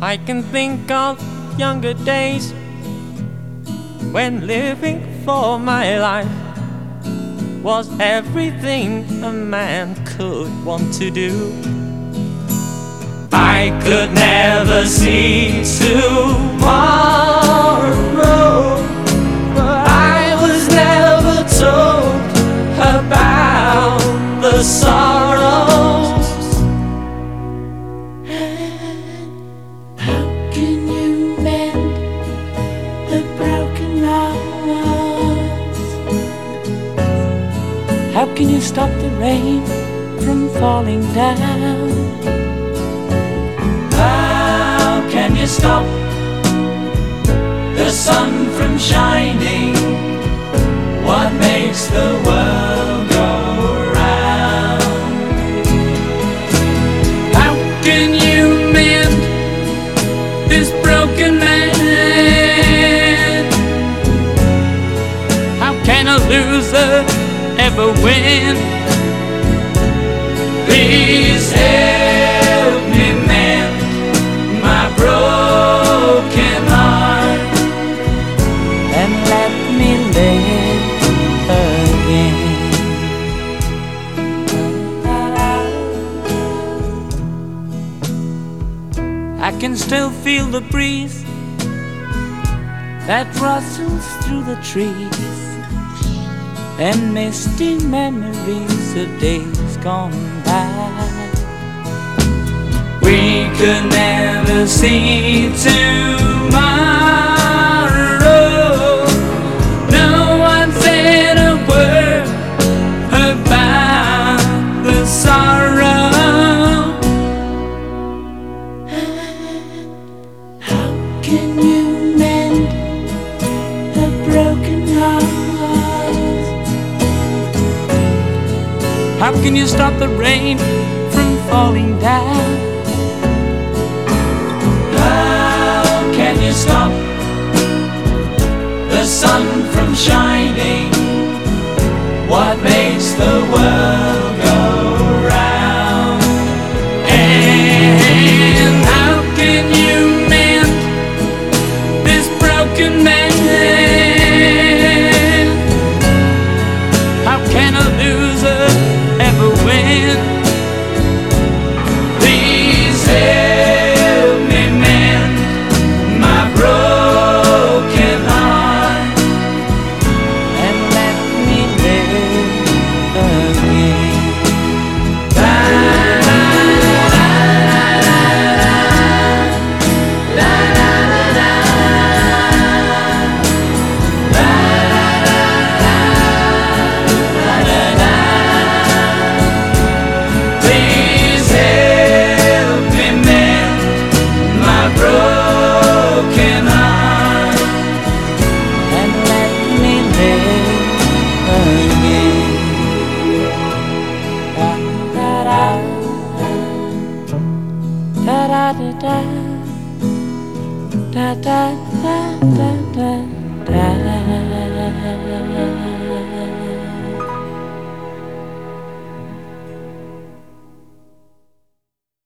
I can think of younger days when living for my life was everything a man could want to do. I could never see tomorrow, but I was never told about the sorrows. How can you mend the broken hearts? How can you stop the rain from falling down? How can you stop the sun from shining? What makes the world go round? How can you mend this broken man? How can a loser ever win? Please help me mend my broken heart and let me live again. I can still feel the breeze that rustles through the trees and misty memories of days gone by. We could never see tomorrow. No one said a word about the sorrow. How can you mend a broken heart? How can you stop the rain from falling down? How can you stop the sun from shining? What makes the world go round? And how can you mend this broken man? How can a loser ever win? Please help me mend my broken heart And let me live again. Please help me mend my broken heart And let me live again. Da da da da da da da da da da da da.